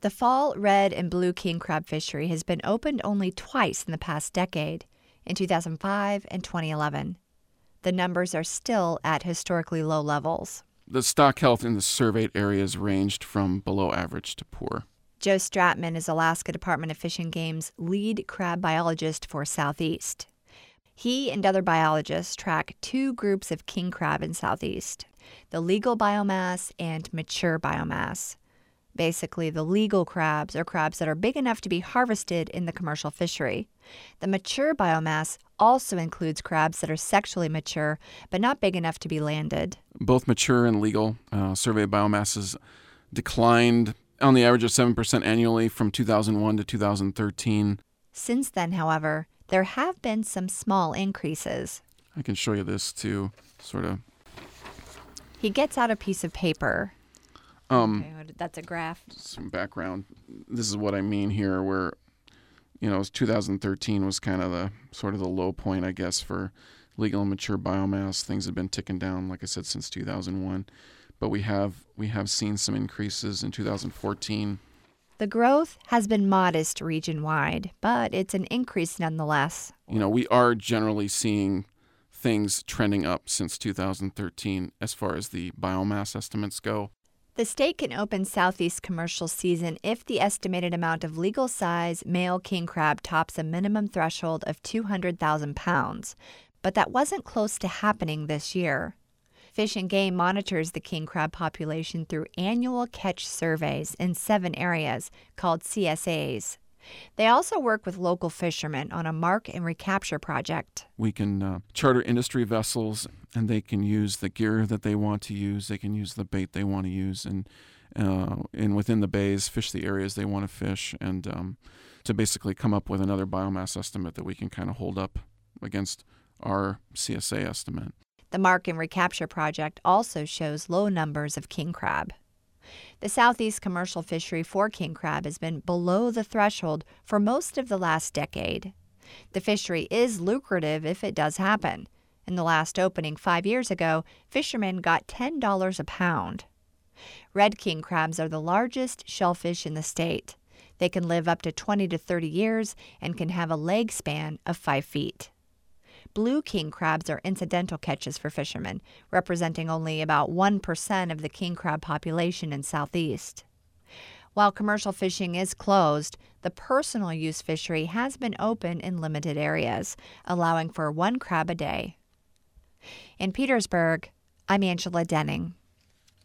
The fall red and blue king crab fishery has been opened only twice in the past decade, in 2005 and 2011. The numbers are still at historically low levels. The stock health in the surveyed areas ranged from below average to poor. Joe Stratman is Alaska Department of Fish and Game's lead crab biologist for Southeast. He and other biologists track two groups of king crab in Southeast, the legal biomass and mature biomass. Basically, the legal crabs are crabs that are big enough to be harvested in the commercial fishery. The mature biomass also includes crabs that are sexually mature, but not big enough to be landed. Both mature and legal survey biomasses declined on the average of 7% annually from 2001 to 2013. Since then, however, there have been some small increases. I can show you this too, sort of. He gets out a piece of paper. Okay, that's a graph. Some background. This is what I mean here, where, 2013 was kind of the low point, I guess, for legal and mature biomass. Things have been ticking down, like I said, since 2001. But we have seen some increases in 2014. The growth has been modest region-wide, but it's an increase nonetheless. We are generally seeing things trending up since 2013 as far as the biomass estimates go. The state can open Southeast commercial season if the estimated amount of legal size male king crab tops a minimum threshold of 200,000 pounds, but that wasn't close to happening this year. Fish and Game monitors the king crab population through annual catch surveys in 7 areas called CSAs. They also work with local fishermen on a mark and recapture project. We can charter industry vessels, and they can use the gear that they want to use. They can use the bait they want to use, and within the bays, fish the areas they want to fish, and to basically come up with another biomass estimate that we can kind of hold up against our CSA estimate. The mark and recapture project also shows low numbers of king crab. The Southeast commercial fishery for king crab has been below the threshold for most of the last decade. The fishery is lucrative if it does happen. In the last opening 5 years ago, fishermen got $10 a pound. Red king crabs are the largest shellfish in the state. They can live up to 20 to 30 years and can have a leg span of 5 feet. Blue king crabs are incidental catches for fishermen, representing only about 1% of the king crab population in Southeast. While commercial fishing is closed, the personal use fishery has been open in limited areas, allowing for 1 crab a day. In Petersburg, I'm Angela Denning.